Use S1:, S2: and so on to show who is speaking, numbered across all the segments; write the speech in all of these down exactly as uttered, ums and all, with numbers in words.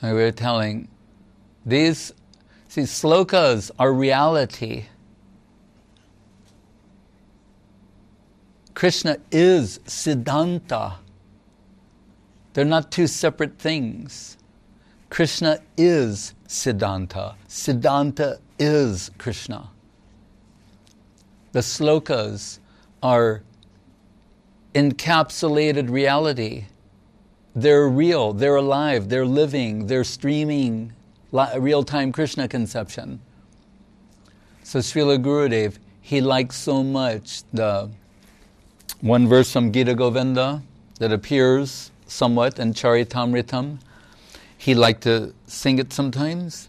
S1: And we were telling, these, see, slokas are reality. Krishna is Siddhanta. They're not two separate things. Krishna is Siddhanta. Siddhanta is Krishna. The slokas are encapsulated reality. They're real, they're alive, they're living, they're streaming real-time Krishna conception. So Srila Gurudev, he likes so much the one verse from Gita Govinda that appears somewhat in Charitamritam. He liked to sing it sometimes.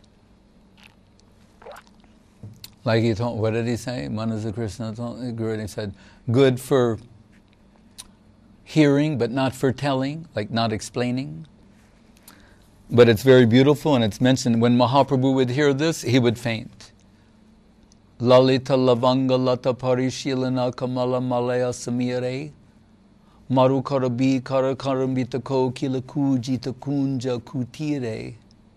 S1: Like he told, what did he say? Manasa Krishna told Gurudev said, good for hearing, but not for telling, like not explaining. But it's very beautiful, and it's mentioned when Mahaprabhu would hear this, he would faint. Lalita lavanga lata parishilana kamala malaya samire marukarabi karakarambitako kilakujita kunja kutire.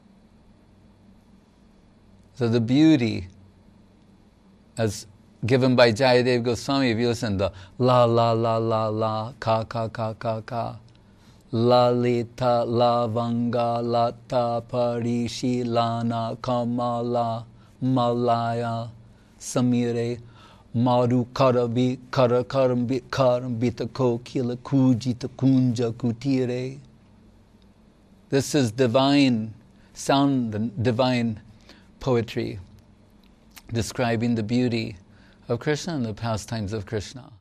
S1: So the beauty, as given by Jayadev Goswami, if you listen to la la la la la, ka ka ka ka ka, lalita lavanga lata parishilana kamala malaya samire maru karabi karakarambi karambita kokila kujita kunja kutire. This is divine sound and divine poetry describing the beauty of Krishna and the pastimes of Krishna.